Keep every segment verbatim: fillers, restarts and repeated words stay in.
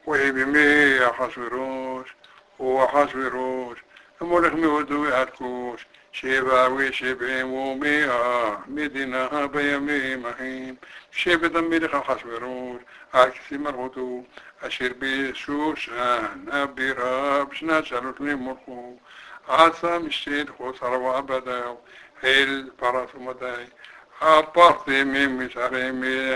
وإبمي أحشوروش وحشوروش ملك مودو يعركوش شباوي شبعي ومياه مدينة بيمي مهين شبه دمي لك حشوروش عكسي مرغوتو أشير بشوشان أبي راب شنا شالوتني مرخو عسى مشتيد خسر وأبدا هيل براسو مداي أبارتي من مشاري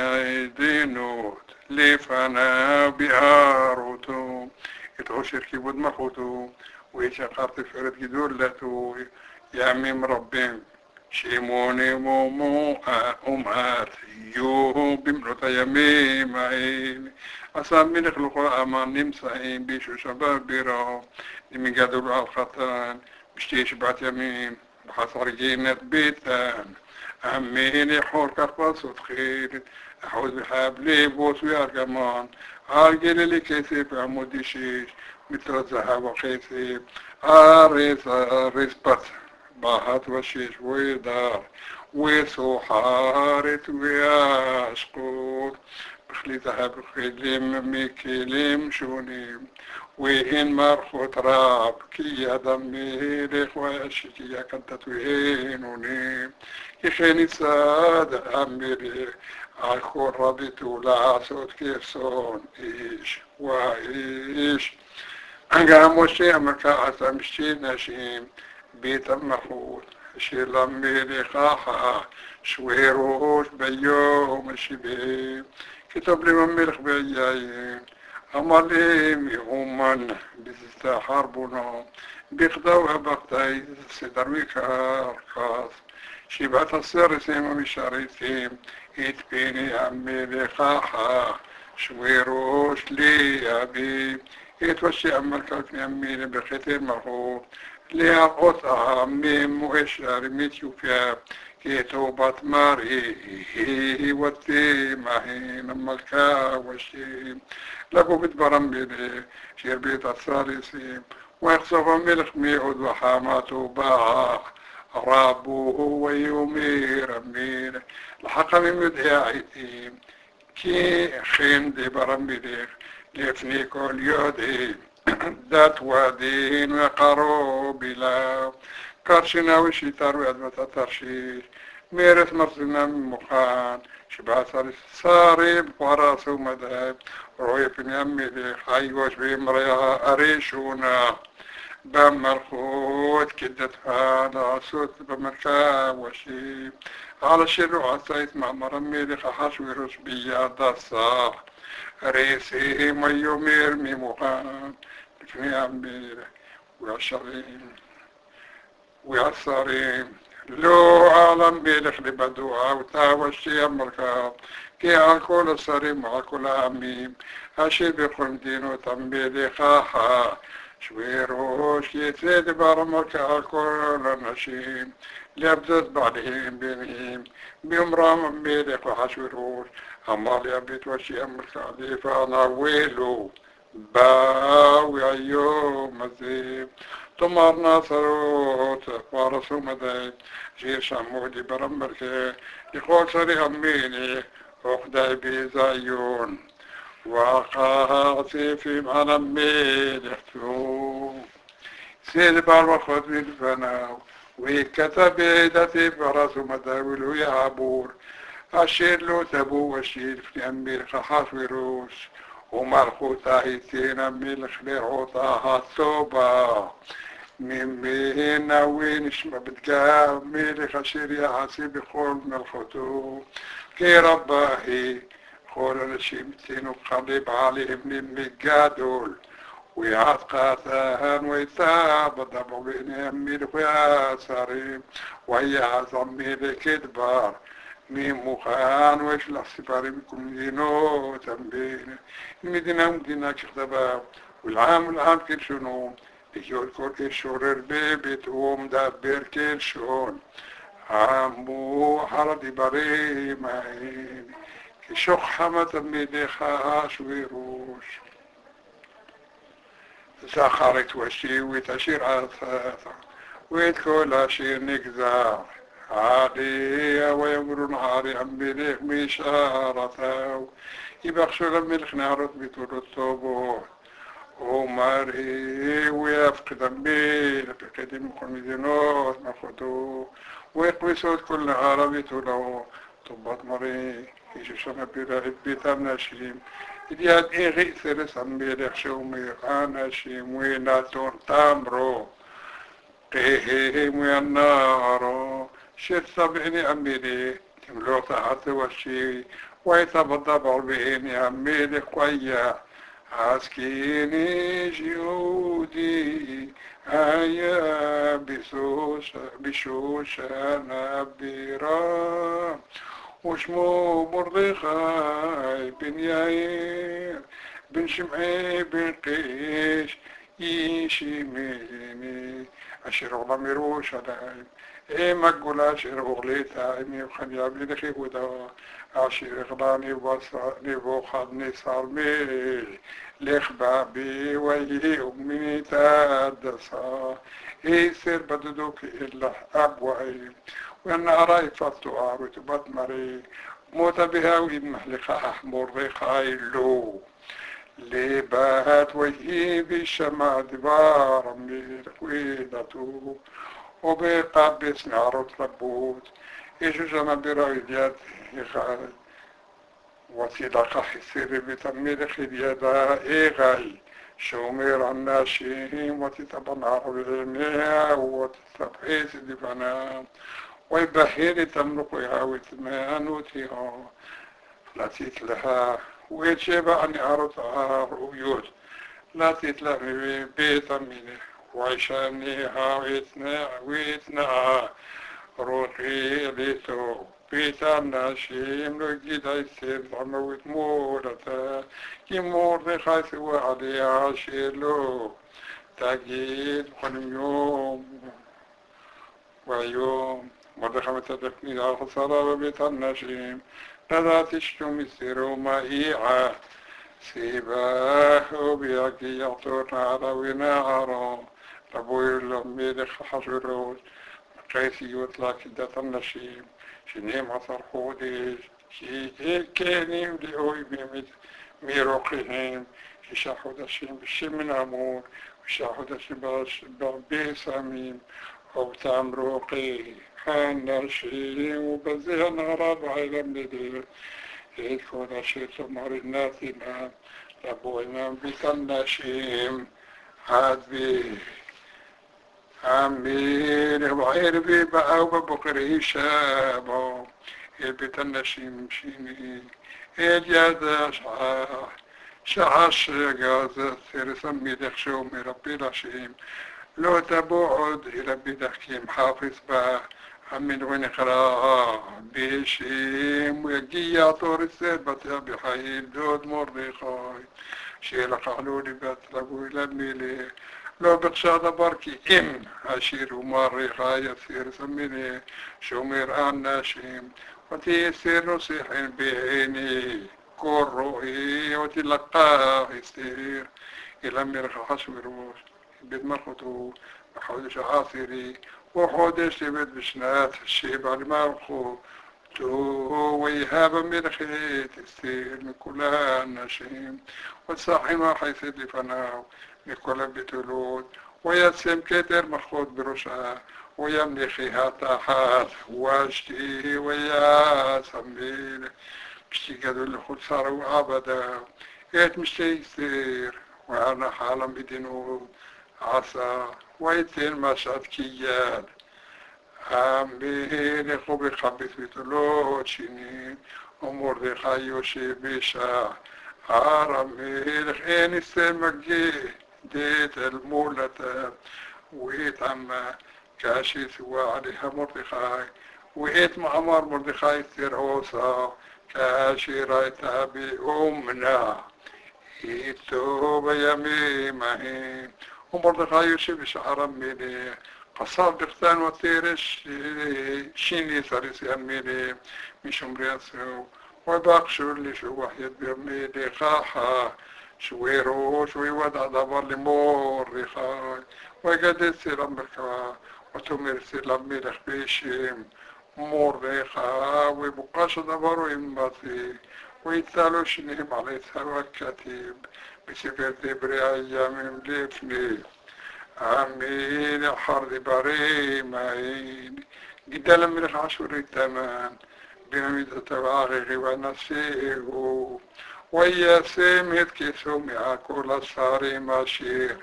دينوت لفنا بأروتو يتغشر كيبود مخوتو ويشقرت فرد جدول لتو يامي مربين شيموني مومو أمات يو بمرتا يمي معين أسامي نخلقوا أمان نمسعين بيشو شباب بيرو نمي قدروا الخطان بشتيش بعت يمين بحصر جينة بيتان أميني حور كرباس وتخيل أحوز بحابلي بوس ويارقمان عالقل اللي كيسيب عمودي شيش مثل الذهب وقيسيب عاريس عاريس بس باهات وشيش ويدار وسوحارت وياشقوت بخلي ذهب خيلم ميكيلم شونيم وين مرخوت راب كي دمي ليخ واشكي يا كنت توهينوني يخيني ساد أميري أخو ربيت ولا صوت كيف صون إيش وإيش أنجا موشي أمريكا أتمشي نشيم بيت المخوت شيل أميري خاخا شويروش بيوم شبيه كتب لي مميرخ بيايين أماليم يهمن بيستحاربونا بيخدوها بقتاي سدرويك أركاس شبعت السر سيما مشاريتيم يتبيني عمي لقاحة شويروش لي أبي يتوشي أمريكاك يميني بخيتي مرهو لي أقوط عمي مغشار ميتيوبيا كيتوبات ماري هي وتي ماهين ملكا وشي لقو بتبرم بيدي شير بيت الثالثي ويخصف ملخ ميعود وحاماته باع رابوه ويومير أمير الحق من مدهي عيدي كي خين دي برم بيدي لفنيكو اليودي دات وادين وقارو بلا كارشنا وشيتار ويدمتا ترشيش ميرث مرسلنا من مخان شبه صارب وراسو مذهب روي بن يمي لي حيوش بمريها أريشونا بمرخوت كدت هذا صوت بمركا وشي على شنو عصيت مع مرمي لي خحش ويروش بيا دصاح ريسي ميو ميرمي مخان لفني عمي وعشرين ويعصرين لو عالم بيلخ لبدوها وتاوشي أمريكا كي عالكول السري مع كل عميم هاشي بيخون دينو تنبيلي خاحا شويروش يتسيد بارمركا عالكول نشيم ليبدت بعدهم بينهم بيمرام بيلخ وحشوروش أمال يبيت وشي أمريكا دي فانا ويلو باوي أيوم مزيب تمارنا سروت وارسو مدى جير شمودي برمبركي يقول سري هميني وخداي بيزايون وقاسي في معنا ميلحتو سيد بارو خد بالفناو ويكتب بيدتي برسو مدى ولو يعبور أشير له تبو وشير في أمير خحاف ويروش ومرخوطة هيتين ملخ لعوطها الصوبة من بينا وين شما بتقام ملخ أشير يا حسيب خول ملخوتو كي رباهي خول الشيمتين وقريب عليه من المقادول ويعتقاثان ويتاب ضبع بين أمير ويا سريم ويا عظمي لكدبار ميم مخان ويش لحسباري بكم دينو تنبين المدينة مدينة كختبا والعام العام كل شنو يجول كل كل شورر بيبت وم دابير كل شون عامو حردي بري معين كشوخ حمد ميدي خاش ويروش زخرت وشي وتشير عثاثة ويتكل أشير نكذار عادية ويقولون عاري عم بليك مشارته يبخشوا لملك نهرت بطول الطوبوت وماري ويفقد بيه بقدم خمدينوت مخدو ويقويسوت كل عربي تولو طبات مري يشو شما بيرا بيتام ناشيم إدياد إيغي سيرس أمبير يخشو ميغان ناشيم ويناتون تامرو قيهي وينارو شير سبعني أميري تملو تحت وشي ويتبضى بعبيني أميري قوية عسكيني جيودي هيا بسوشة بشوشة نبيرا وشمو مردخاي بن ياير بن شمعي بن قيش يشيميني أشير أغلى مروش على إيه مقول أشير أغليتا إني وخنيا بلخي ودا أشير أغلاني وصاني وخدني صالمي لخ بابي ويهي أمي تادسا إيه سير بددوك إلا أبوعي وأن أراي فتو أعرض بطمري موت بها ويمحلقها أحمر ريخاي لو لبات وجهي بالشمع دبار من ويدته وبقبس نعرض ربوت إيشو جمع برايديات إغاي وسيلة حسيري بتمير خديدا إغاي شومير الناشيم وتتبع عربي وتتبعيس دفنا ويبهيري تملك يهاوت مانوتها لا تتلها ويتشبع أني أرضها رؤيوت لا تتلها بيتا منه وعشاني هاويتنا ويتنا روحي ليتو بيتا ناشيم لقيت يصير ضموت مورتا كي مور خايف وعليها شيلو تاكيد كل يوم ويوم مرخمة تدفني على الخسارة بيتا الناشيم لا تشتم السيرو مائعة سيباه بياكي يعطون على ونعرا ربوي اللهم حجروت قيسي يطلع كدة النشيم شنيم عصر خوديش شي كانيم لأوي بيمت ميروقهم شاحو دشيم بالشم أمور وشاحو دشيم بيساميم أو تامروقي حان شيء وبزيها نغراب عالم بدير يكون شيء تمر الناس إمام ربو إمام بيتنا شيم عاد بي عمير وعير بي بقاو ببقري شابو بيتنا شيم شيني إجازة شعاح شعاش غازة سير سمي دخشو من ربي لشيم لو تبعد إلى بدخيم حافظ با من وين قراءة بيشيم ويجي يعطور السيبة بحيل دود مريخاي شيل قالولي بطلبوا إلى الميلي لو بقشاد بركي إم عشير ومريخاي يصير سميني شمير آن ناشيم وتيسير نصيحين بعيني كروهي وتلقاه يصير إلى مرخ حشمروش بيت مرخطو وحودش عاصري وحودش بيت بشنات الشيب على مرخو تو ويهاب من خيت يصير من كل النشيم والصاحي ما حيث فناو من كل بتلود ويسم كتر مخوض برشا ويملخيها تحت واشتي ويا سميل مشتي قدو اللي خد صاروا أبدا إيت مشتي يصير وأنا حالا بدينو عسى ويتين مشهد كيال أمين خوبي خبيث بتلوت شنين أمور دي خيوشي بيشا عرمي خيني سمجي ديت المولة وإيت عما كاشي سوا عليها مردخاي وإيت معمر مردخاي سيروسا كاشي رايتها بأمنا إيتو بيمي مهين ومردخاي يوشي بشعر مني قصاب دختان وطيرش شيني ساريسي أميني مش مريسو وباقشو اللي شو واحد بيميني خاحا شويرو شوي ودع دبر لمور رخاي وقد سيرم بكا وتمر سيرم ملخ بيشيم مور رخا وبقاش دبرو إمباسي ويتالو شنهم على ثروة الكتيب بسفر دبري أيام مليفني أمين الحرب بري ماين قدال من عشر التمان بنميد تواغي ونسيه ويا سيمت كيسوم يأكل الصاري ماشير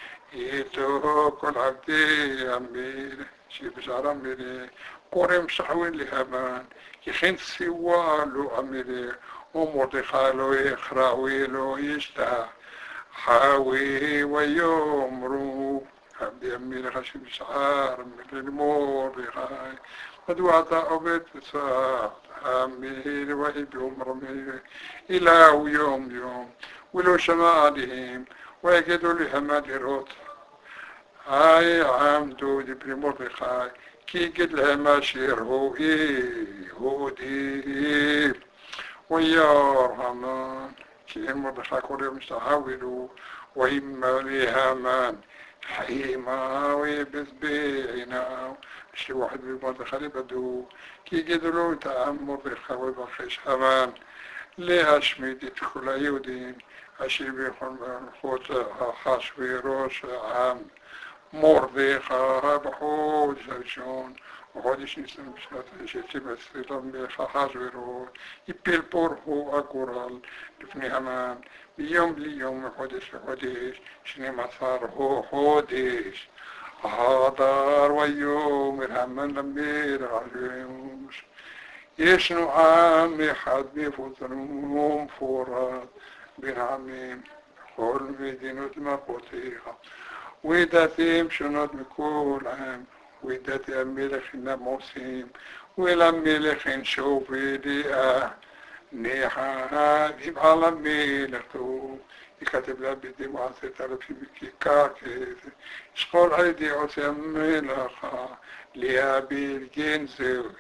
يتو كل عبدي أمين شي بشعر أمين قرم صحوين لهمان يخين سوالو أمين ومرتخالو يخراويلو يشتاح حاوي ويمرو عبدي أمين خشم شعار من المور هاي مدوعة عبد ساعة أمين وهب يمرمي إلى يوم يوم ولو شمالهم ويجدوا لهم الروت هاي عمدو دبري مرخاي كي قد لها شير هو إيه هو دي ويا رحمن كي مرخاي كوري مستحاولوا وإما لهامان حيما ويبزبينا شي واحد بمرخاي بدو كي قدروا تأمر بخوي بخيش همان ليه أشمي يدخل يودين أشي بيخون خوت حاشوي روش عام مرضيخة بحوج شون وحودش نسم بشات شتي بس لم بخاحاج ويرو يبيل بور هو أقورال لفني همان بيوم ليوم حودش حودش شني مسار هو حودش هادار ويوم الهمان لمبير عجوش يشنو عامي حد بيفوتنهم فورات بين عميم كل مدينة مقوتيها ويداتيم شنود مكول عام ويداتي أميلخ موسيم والأميلخ نشوفي دي آه نيحا يبقى الأميلخ تو يكتب لها بدي معصي تعرفي بكي كاكي شقول عيدي عسي أميلخا ليها بيرجين زوي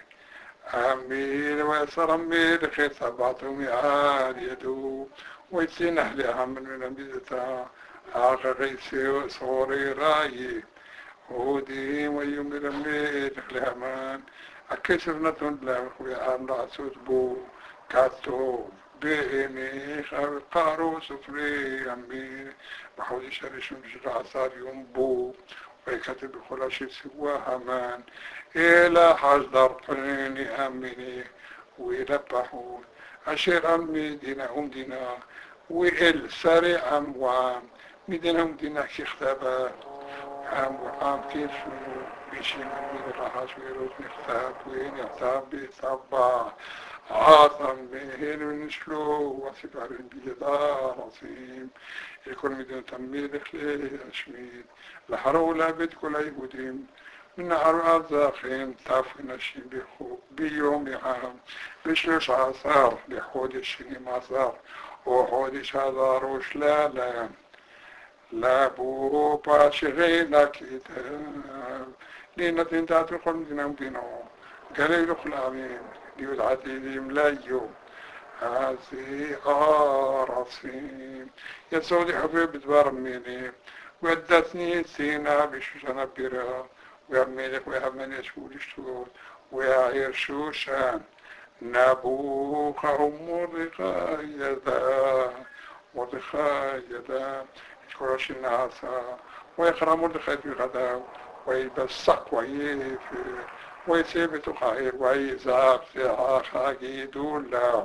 أميل ويسر أميل خير سبعتهم يعال يدو ويسين أهلها من الأنبيزة آخر غيسي صوري راي هودي ويومي أميل خلهمان أكسر نتون لهم خويا أمنا عسود بو كاتو بيني قارو سفري أميل بحوزي شريشون بشغل عصار يوم بو ويكتب بخلا شي سواها مان إلى حجدر قريني أمني ويلبحون أشير أمي دينهم دينا وإل سريع أم وعام مدينهم دينا كختابات عام وعام كيف بيشي من الرحاش ويروت نختاب وين يختاب بيطبع عاطم بهين ونشلو وسبار بيدار عظيم يكون مدينة تميل خليه أشميد لحرولة بيت كل يهودين من عرض زاخين تعفو نشين بيخو بيوم عام بشلوش عصار بحودش معصار وحودش عذار وشلالا لا بو باشغينا كتاب لينا تنتات القرن دينام دينو قليل خلامين ديود عديدهم لا يوم هذه آرصين يسودي حبيب دبار ميني ودتني سينا بشوشنا بيرا ويعملك ويعمل يشول الشهود ويعير شوشان نبوخهم مرقا يدا مرقا يدا يشكرش الناس ويقرأ مرقا في غدا ويبسق ويفر ويسيبت خير ويزاب سعى خاقيدون له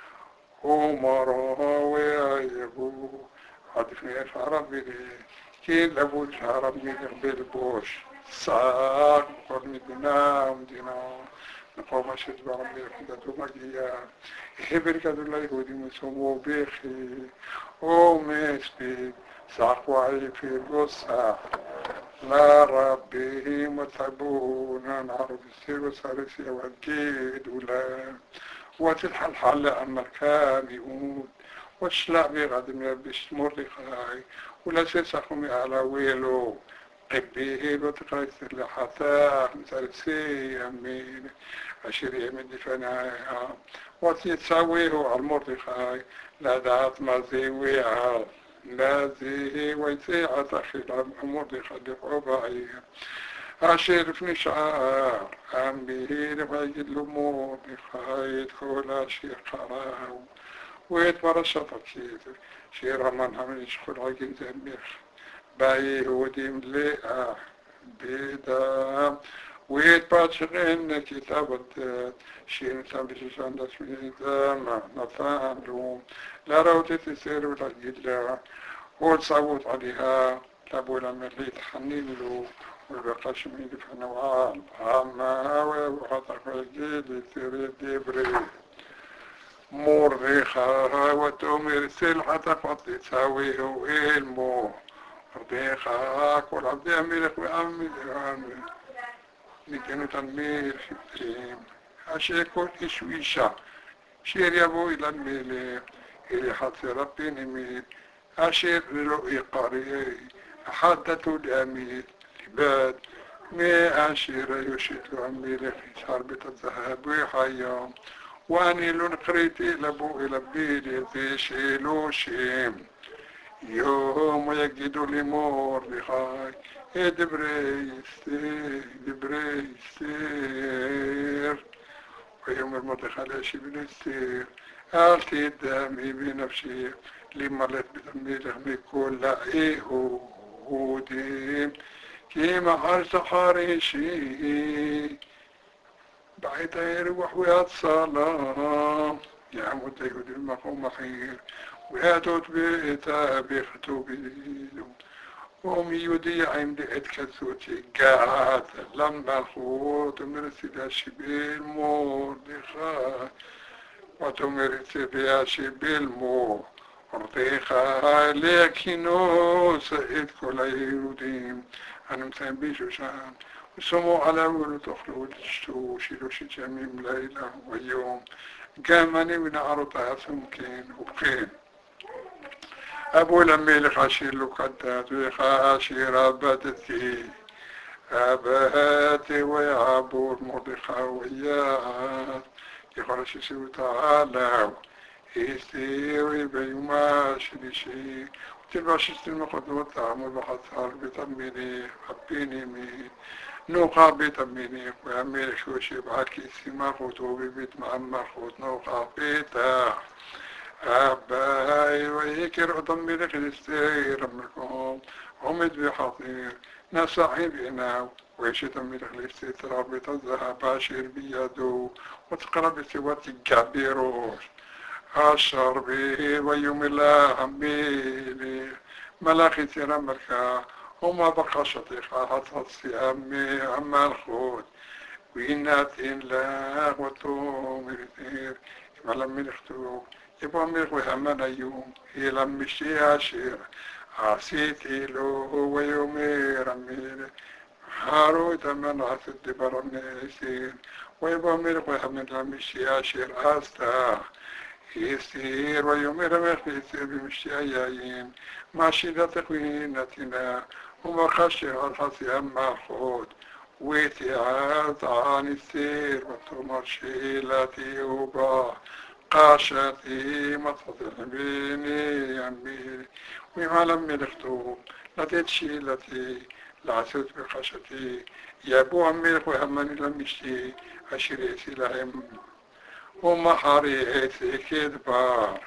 ومره ويعيبو عدفني الشعرب بلي كين لابو الشعرب بلي بالبوش ساق قرن دينا ومدينا نقوم أشد برمي الحدث مجيا يحبر كدو الله يهودي مسومو بيخي ومسبي ساق وعي في الوسع لا ربي متعبون نعرف السير وسارسي والجيد ولا وتلح الحل أما كان يقول وشلع بغد من بشمر لخاي ولا سيسخم على ويلو قبيه وتقايسر لحتى مسارسي أمين عشرية من دفناها وتساويه على المرتخاي لا دعت ما زيويها لا زيه ويسيعة خلال المرتخى لقبائها عشير في شعار عم به لغاية الأمور بخاية كل شيء قراه ويت برشة تبسيط شيرا من هم يشخل عجين زميخ باي هو دي مليئة بيدا ويت باتشغين كتابة شين سامبيش ساندس ميدا نفان لوم لا روتي تسير ولا جيلا هو تصوت عليها لابو لما اللي تحنين له والبقاش من يدفع نوعان أما وحطك الجيل يصير ديبري مرضيخة وتؤمر سلحة فضل تساويه وإلمو مرضيخة كل عبد أميرك وأمي لكنه تنمير شبتين أشي كل إشويشة شير يبو إلى الميلي إلي حتى ربي نميل أشير لرؤي قرية حدث الأمير لباد ما أشير يشيد أمير في شربة الذهب وحيام واني لون قريتي لبو إلى بيلي في شيلو شيم يوم يجدوا لي مور بخاي دبريستير دبريستير ويوم المدخل شي بنستير آلتي دامي بنفسي لما لت بدمي لهمي كل إيه هو ديم كيما حرس حارشي بعيد يروح ويتصالى يا عمود يقول المقوم خير وياتوت بيتا بيختو بيدو قوم يودي عند اتكسوتي قاعد لما الخوت مرسل الشبيل مور دخا وتمرسل بيا شبيل مور رضيخا لكنو سئد كل يوديم أنا مسبيش شان وسمو على ولد تخلو تشتو شيلو شي جميم ليلة ويوم قامني من عرضها سمكين وبخين أبو لمي خاشير لو قدات وخاشير أبدتي أبهاتي ويعبو المرضخة ويات يخرج سوى تعالى يستيوي بيوما شديشي وتلباشي المقدمة تعمل بحث عربي تنبيني حبيني مي نوقع بيت أميني وأمير شوشي بعكي سيما خطوبي بيت معمر خط نوقع بيتا أباي ويكر أضمير خلستير أمركم عمد بحطير نسعي بإناو ويشي تمير خلستير ترابط الذهب عشير بيدو وتقرب سواتي كبيروش أشر به ويوم الله أميلي ملاخي سيرا مركا وما بقى شطيقة حصصي أمي أما الخود وإنات إن لا وتومر ثير ما لم يختو يبقى ميخوي همان أيوم يلم مشي عشير عسيتي له ويومير أمير حارو تمن عسد برميسير ويبقى ميخوي همان لمشي عشير أستا يسير ويومير ميخيسير بمشي أيين ماشي لا تقوينتنا وما خشي الحسي أما خود ويتعاد عن السير وتمر شيلتي وبا قاشتي مطفة بيني أمي وما لم يلختو لتت شيلتي لعسوت بقاشتي يا أبو أمي وهمني لم يشتي أشريتي لهم وما حريتي كدبار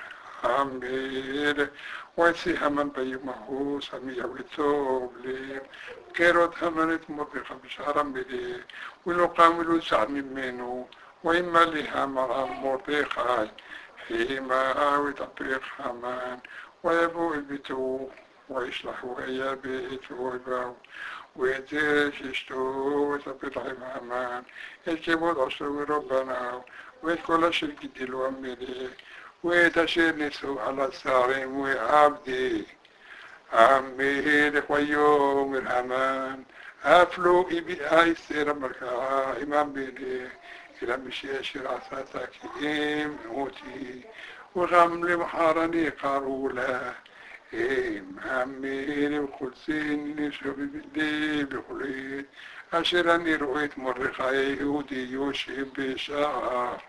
أمير ويسي همن بيمهو سمية ويتوب لي كيروت همنت مبقى بشارم بلي ولو قاملوا زعمي منه وإما لها مرة مرضيخاي فيما ويتطبيق همان ويبو البيتو ويشلح ويا بيت ويباو ويديش يشتو ويتطبيق همان يجيبوا العشر ربنا ويتكل شركة دلو أميلي ويتشير نسو على السارين وعبدي أمي ويوم الأمان أفلو إبي آي سير مركا إمام بيني إلى مشي شرعتك إيم موتي وغمل محارني قارولا إيم أمي وقلسين شبيب لي بخلي أشرني رؤيت مرخا يهودي يوشي بشعر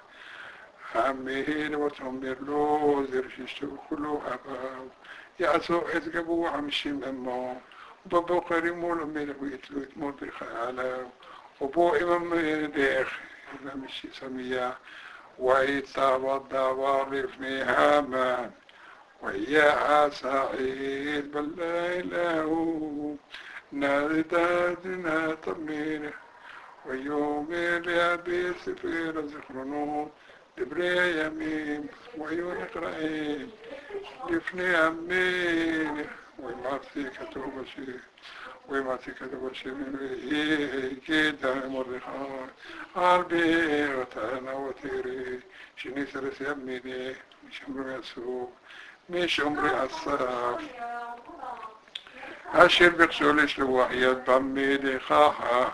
أمين وتمر له زرششتو كله أباو يعسو إذقبوا عمشي ممو وبابو قريمو لمن ويتلو يتمر بالخيالة وبو إمام ديخ إمام الشي سمية وإيطاب الدوار لفني هامان ويا سعيد بل لا إله نادتنا طمينه ويوم اليابي سفير ذكرنون دبري يمين ويون قرأين لفني أمين وما فيك توبشي وما فيك توبشي من ويه كيدا مرخان قلبي وتانا وتيري شني سرس يميني مش عمري أسوق مش عمري أصاف أشير بقسوليش لوحيد بميلي خاحة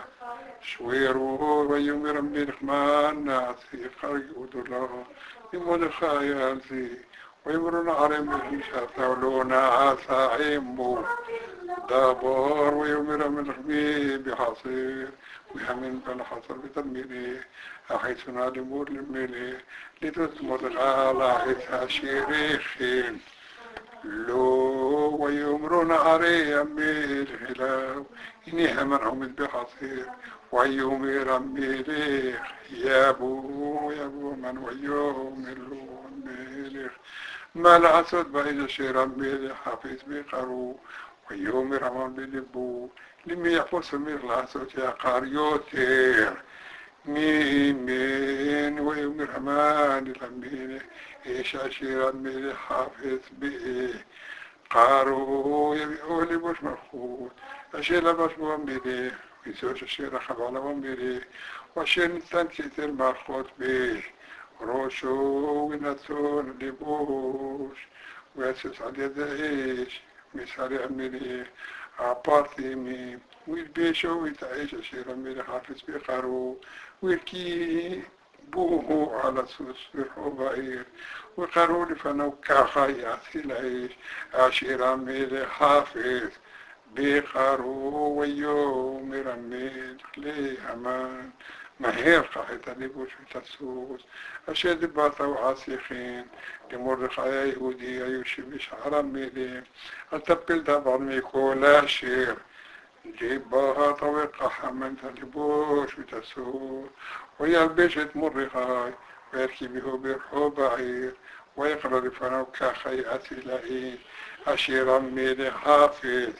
شويرو ويومي رمي الخمان ناسي خارج ودولا يمود خيالتي ويمرون عرمي شاثولونا عاسا عيمو دابور ويومي رمي الخمي بحصير ويحمين بالحصر بتميلي أحيثنا لمور لميلي لتثمر غالا حيثها شيريخين لو ويمرون علي أمي الهلاو إني همنهم بحصير ويومي رمي ليخ يا بو يا بو من ويومي لو ميليخ ما العسد بإذا شي رمي لي حافظ بقرو ويومي رمان بلبو لمي يحفظ مير العسد يا قاريوتير مين مين ويومي رمان لميلي إيش عشي رمي لي حافظ بإيه قارو يبيعولي مش مخوض أشيلا مش مؤمني ويسوش الشيرة خبالة مؤمني وشين تنكتر مرخوض بيه روشو ونسون لبوش ويسوس على يدعيش مثالي أمني عبارتي مي ويلبيشو ويتعيش الشيرة ميلي حافظ بقارو ويركي بوه على سوس برحو بعير وقالوا لي فنوكاخا يعطي العيش عشيرا ميلي حافظ بقارو ويوم رميل لي همان مهير قاعدة لبوش وتسوس أشد باطا وعاسخين لمرخ يهودي يوشبش عرميلي أتبقل دابر ميكولا شير جيبها طويقة حمنت لبوش وتسوس ويلبشت مرخاي ويركبه برحو بعير ويقرر فنوكا خيئة لئي أشيرا ميلي حافظ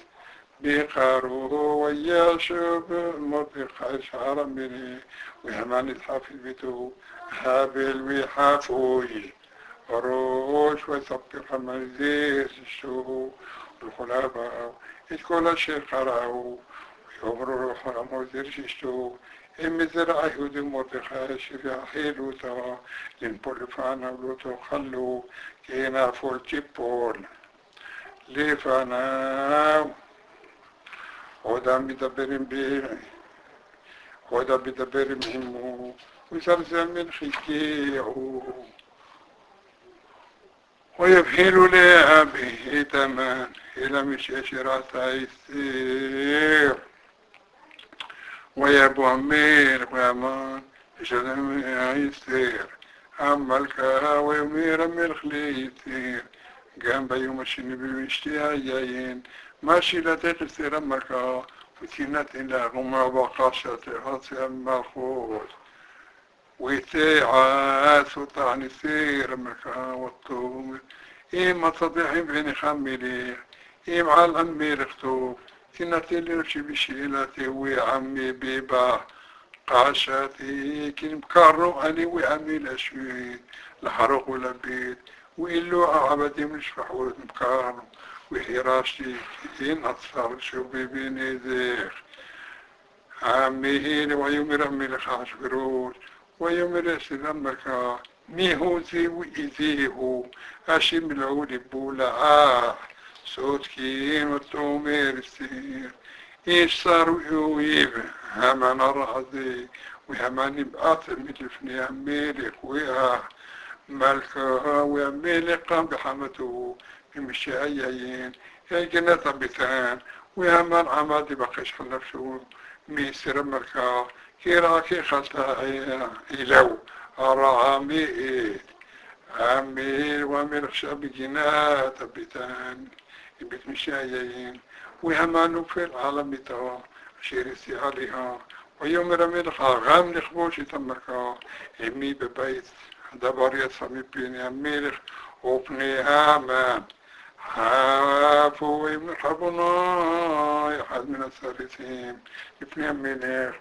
بقارو وياشب المرخاي شعرا ميلي ويهمان الحافظ بتو هابل ويحافوي وروش ويصبق مزيز الشو الخلابة إذ شيء قرأوا ويغروا روح الموزير ششتو إمي زرع يهود مرتخى شفيع حيلو توا لنبول فانا ولوتو خلو كينا فول تيبول لفانا ودا مدبرين بيه ودا مدبرين همو وزمزم من خيكيه ويبهل لأبيه تمان إلى مش يشرات يسير ويبو أمير ويمان يشدم يسير أما الكا ويمير من خليتير جنب يوم الشني بمشتيايين ماشي لا تقصير أمكا فتنة إلا غمى بقاشة هاتي أما خوض ويتيعاس وطعني سير أمكا والطوم إما تضيحي بين خميلي إما على الأمير اختوب تنتي لرشي بشيلاتي وعمي بيبا قاشاتي كن مكارو أني وعمي الأشويد لحرق ولا بيت وإلو عبدي مش فحولة مكارو وحراشتي إن أتصار شو بيبيني ذيخ عمي هيني ويومي رمي لخاش بروش ويومي رسي لمكا ميهو زي وإذيهو أشي ملعولي بولا آه صوت كين والتومير السير إيش صاروا يويب همان راضي وهمان بقاطر مثل فني أميلك وياه ملكها وأميلك قام بحمته بمشايين يا جنة بثان وهمان عمادي بقيش خلفشو ميسر ملكا كيراكي خلطها إلو أرعامي أميل وأميل خشاب جنات بثان بيت مشايين وهمانو في العالم توا شيرسي عليها ويوم رمي الخاغام نخبوش تمركا امي ببيت دبر يسمي بين أمير وابني هامان حافوا من حبنا يحد من الثالثين ابن أمير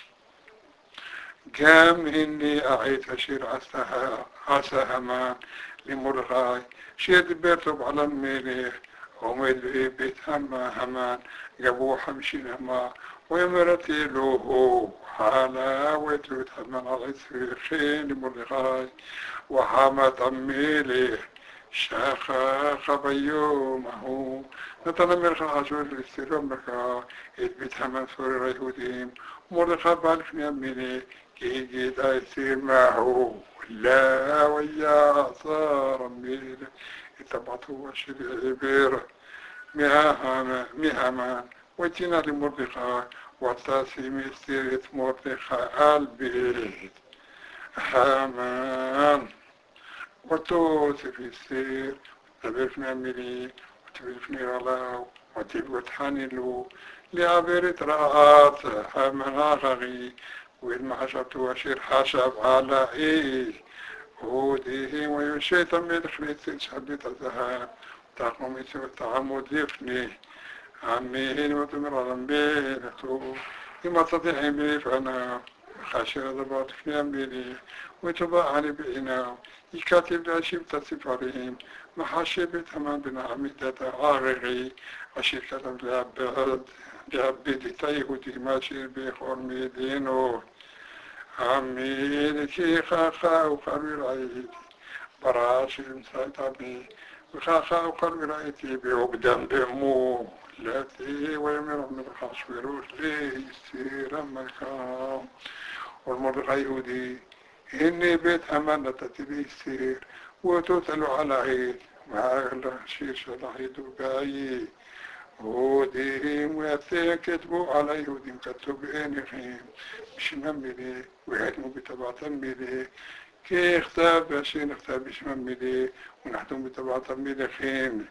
قام إني أعيد أشير عساها عسى همان لمرغاي شيد بيرتب على المليح وميد بي بيت هما همان قبو حمشين هما ويمرتي له حالا ويتلوت همان على السيخين لمرغاي وحامت أميلي شاخا خبيومه نتنا مرخا عشور الاستيرون مرخا يتبيت همان سوري ريهودين مرخا بالفني أميلي كي جيت أيسير معه لا ويا صار أميلي اتبعته وشري عبير مهامان مهامان وجينا لمرخا وتاسي مستيرة مرخا البيت هامان وتوسف السير وتبرفني أمري وتبرفني غلاو وتبرفني له لعبير رأت هامان آخري وإن ما حسبت وشير حسب على إيه وديه ويشيطا مدخلت سحبت الذهب تقوم التعمد يفني عمين وتمر على بينته إما تطيعي بي فأنا خاشر ضباط في أمبيلي وتباع علي بإنا يكاتب لأشيب تسفرهم محاشب تمام بنا عميدة عارغي أشير كتب لعبد لعبد تيهودي ماشير بخور ميدينو عمين كي خاخا وقربي رأيتي براشي مسايطة وخاخا وقربي رأيتي بعبدان بمو التي ويمر من الحصويروس لي يستير مكان والمرغى يهودي إني بيت أمانة تبي يستير وتتلو على عيد مع الشيش العيد وقاي وديهم ويأتي كتبوا على يهودين كتب إنهم مش نملي ويهدموا بتبعة ملي كي اختاب عشان اختاب مش نملي ونحتم بتبعة ملي خيم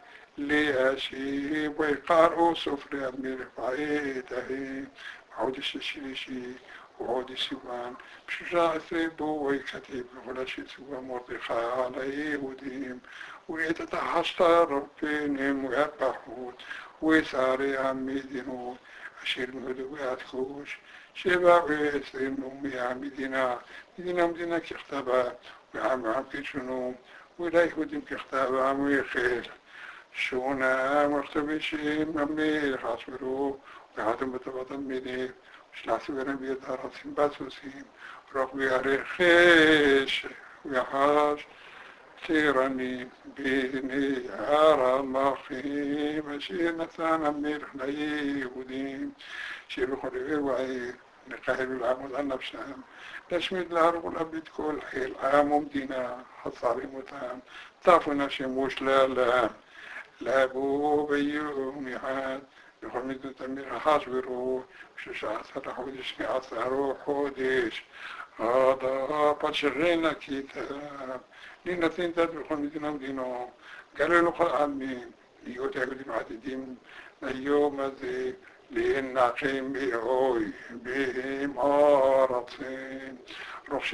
لأشيب ويقارئوا سفر الملك وعيده وعود الشيشي وعود السوان بشجاع ثيبو ويكتب ولا شيء سوى مرضخة على يهودهم ويتتحشر بينهم ويبحون ويساري عميدنون أشير مهدو ويأتكوش شبا ويسرنهم يا مدينة مدينة مدينة كيختبا ويعم عم كيشنو ولا يهودهم كيختبا ويخير شونا مرتبشين ممني خاصبرو ويعادم بتبطن مني مش نحسبنا بيدار سنباسوسين ربي أريخيش ويحاش تيراني بيني أرى مخي مشي نثانا ميرخ ليهودين شي بخوري وعي نقاهل العمود عن نفسهم نشمد الهرب الأبد كل حيل عام مدينة حصاري متام طافنا شموش لا لا لابو بيوم يحاد بخميد تمير حاصبرو شش عصر حودش عصر حودش هذا بشرنا كتاب لنا تنتد بخميد نودينو قالوا له قل عمي يقول يقول معتدين اليوم ذي لنقيم بهوي بهم عارضين رخش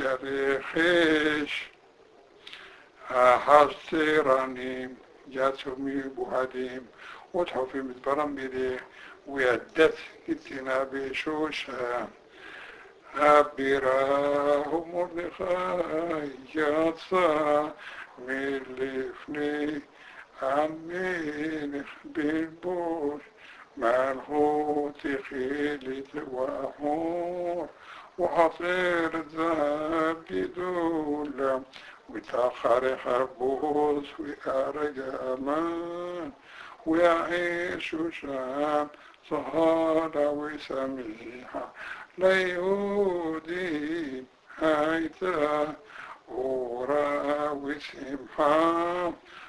ريخيش حاصراني جاتومي بوهاديم وتحفي مدبرم بيدي ويدت كتنا بشوشا أبيراه مرنخا ياتسا ملفني عمينخ بالبوش مالهوت خيلت وحور وحصير الذهب بدولة وتأخر خبوز ويأرق أمان ويعيش شام صهارة وسميحة ليهودي هايتا ورا وسمحة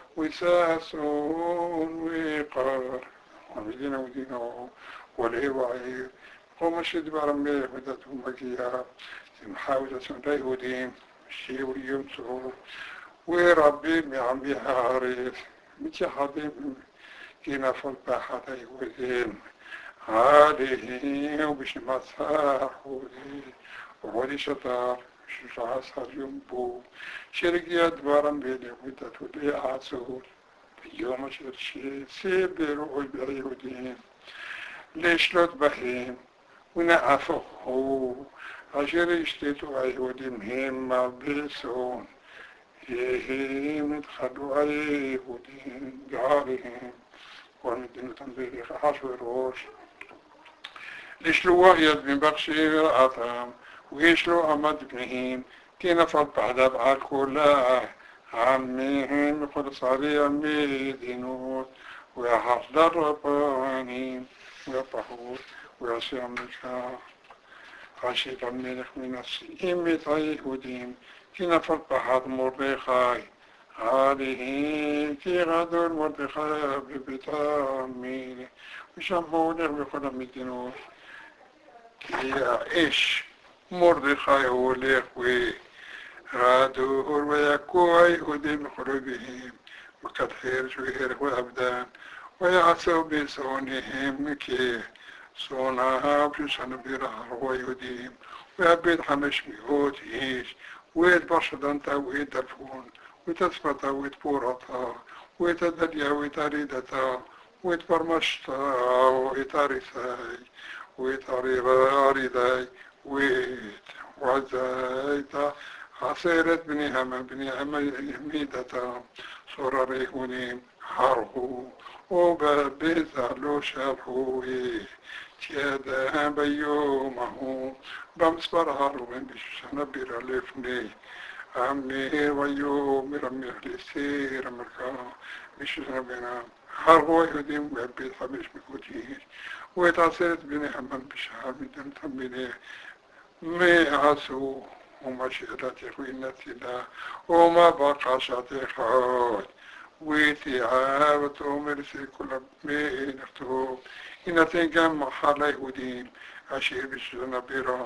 وساسون وقار ومدينة ودينه والعير قوم الشد برمي ودتهم بكيها سمحة وساسون ليهودين الشيء ويمسو وربي معمي عارف متى حبيب كنا فالباحة يهودين هذه وبش مساح ودي وهودي شطار שישה עשר יום בו, שהגיע דברם בלכותתו לעצור, ביום אשר שסיברו ביהודים, לשלוט בהם, ונהפכו, אשר ישתתו היהודים המה בסון, הם נתחדו היהודים בעריהם, כל מדינתם דרך אחשוורוש, לשלוח יד מבקשי ורעתם, ויש לו עמד פניהם, כי נפל פחדיו על כל העמים וכל שרי המדינות, ויחסדר רבנים, ויפחות, ויעשה המלכה. חשיב המלך מנשיאים את היהודים, כי נפל פחד מרדכי עליהם, כי גדול מרדכי בבית המלך, ושם הוא הולך בכל המדינות. כי האש מרדכי הולך ורדור ויקוע היהודים מחרביהם, מכת חרש והרג ואבדן, ויעשו בשונאיהם כשונאיו שסנביר הרגו היהודים, ויאבד חמש מאות איש, ואת ברשדנתה ואת דלפון, ואת עצמתה ואת פורתה, ואת הדליה ואת ארידתה, ואת פרמשתה ואת אריסי, ואת ארידי, ואת ועזייתה, עשרת בני המה, בני המה מידתה, סורר יהודים, הרגו, ובבזה לא שלחו את ידם ביום ההוא, במספר ההרוגים בשושנה בירה לפני המלך, ויאמר המלך לאסתר המלכה בשושנה בירה, הרגו היהודים ובית חמש מאות איש, ואת עשרת בני המן בשער מדינת המלך, מה עשו ומה שאלתך ונצילה ומה בקשתך עוד, ותיעב ותאמר לכל המלך טוב, יינתן גם מחר ליהודים אשר בשושנה בירה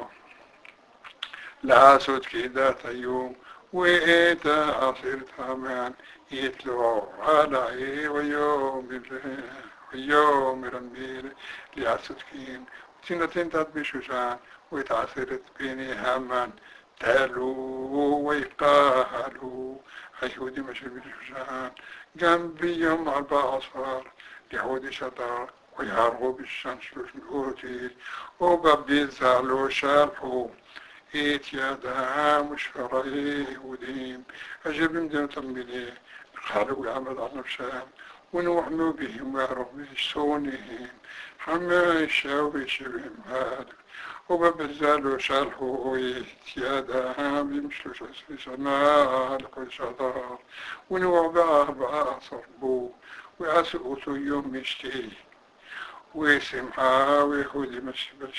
לעשות כדת היום, ואת עשרת המן יתלו עלי ויאמר המלך לעשות כן, ותינתן דת בשושן, ואת עשרת בני המן תלו ויקהלו היהודים אשר בשושן, גם ביום ארבע עשר לחודש אדר, ויהרגו בשושן שלוש מאות איש, ובבזה לא שלחו את ידם ושפרי יהודים אשר במדינות המלך, נחלו לעמד על נפשם, ונוחמו בהם והרגו בשונאיהם חמישה ושבעים אלף, ובבזה לא שלחו את ידם עם שלוש עשרה שנה לחודש אדר, ונוח בארבע עשר בו, ועשו אותו יום משתה ושמחה, ויהודים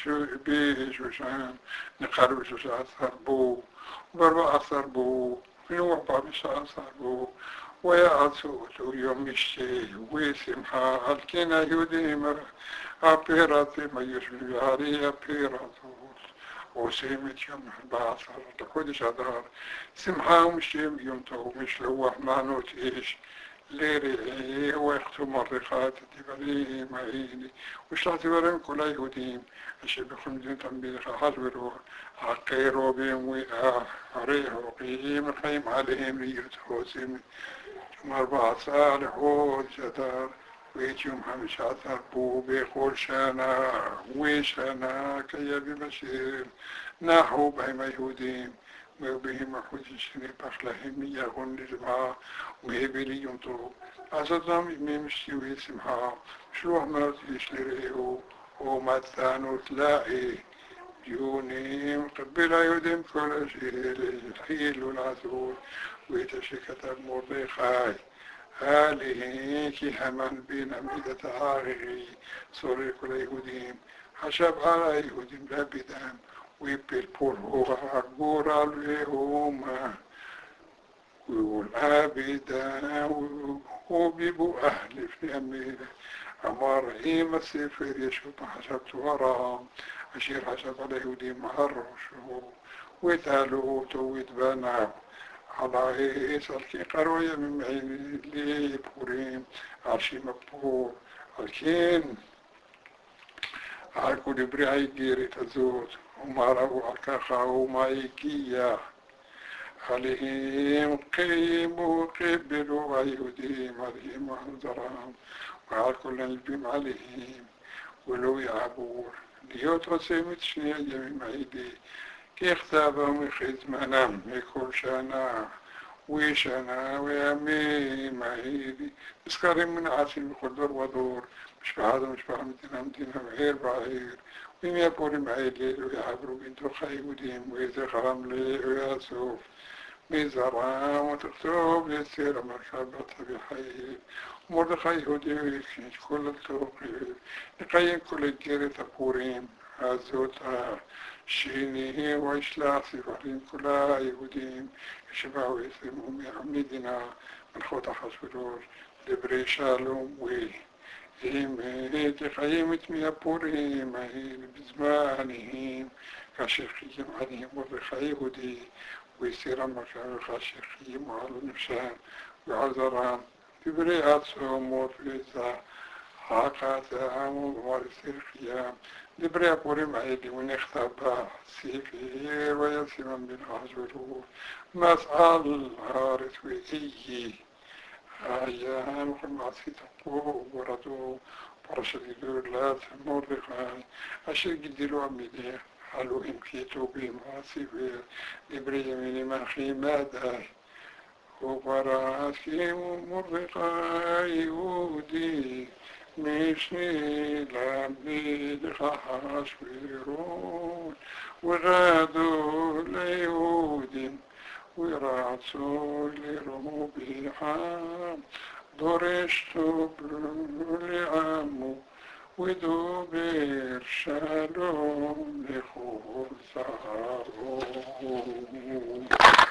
בשושן נחלו בשלושה עשר בו, ובארבע עשר בו, ונוח בחמישה עשר בו, ויעשו אותו יום משתה ושמחה. על כן היהודים הפירטים היושבים בערי הפירטות עושים את יום ארבע עשר לחודש אדר שמחה ומשתה יום טוב, משלוח מנות איש לרעי, ויחתו מרדכי את הדברים האלה, ושלח דברים כל היהודים אשר בכל מדינת המלך אחשוורוש, עקרו בהם והריחו חיים עליהם לירצחוסים יום ארבע עשר לחודש אדר, ואת יום חמישה עשר בו בכל שנה ושנה כימים אשר נחו בהם היהודים, ובהם החודש שנפח להם מיגון לזמחה והביא לי יום טוב. עשותם ימים שתהיו שמחה, שלוח מנות איש לרעהו ומתנות לאי דיונים, קבל היהודים כל אשר התחילו לעשות, ואת אשר כתב מרדכי עליהם, כי המן בן עמידת הערירי סורר כל היהודים, חשב על היהודים להבידם, ויפל פולו הגורל והומה, ולהבידם וביבואה לפני המלך. אמר אם הספר ישוב בחשבתו הרע, אשר חשב על היהודים על ראשו, ותעלו אותו ותבניו על העץ, על כן קראו ימים אלה פורים, על שם הפור, על כן על כל דברי האיגרת הזאת, ומראו על ככה ומה הגיע עליהם קיימו קיבלו היהודים עליהם ועל זרם ועל כל הנלווים עליהם ולא יעבור להיות עושים את שני הימים האלה ככתבם וכזמנם מכל שנה ושנה וימים האלה נזכרים מנעשים בכל דור ודור משפחת ומשפחה מדינה מדינה ועיר ועיר וימי הפורים האלה לא יעברו בין תוך היהודים ויזכרם ליאסוף מזרם ותכתוב יסיר המרכב בצבי חייב ומרדכי יהודי ויקשיש כל התוכן לקיים כל איגרת הפורים הזאת השני וישלח ספרים כל היהודים שבאו יסיימו מהמדינה מלכות אחשוורוש דברי שלום והם תחיים את מי הפורים האלה בזמנהם כאשר חיים עליהם מרדכי יהודי ויסיר המרכב כאשר חיים על נפשם ועל זרם דברי עצומות וזה حقات عام ومارسير خيام دبري أقولي معيدي ونختبع سيفير ويسيما من عجلو مسأل عارس وإيي أيام وخلما سيتقو وردو برشديدو لا تمور بخاي أشير قدلو عميدي حلو إمكيتو بما سيفير دبري يميني من خيماده وبراسي ومرقا يهودي مشني لعبيد خاشويرون وغادوا ليهود ورعصوا لربي عام درشتوا لعمو ودوبر شالوم لخوصارون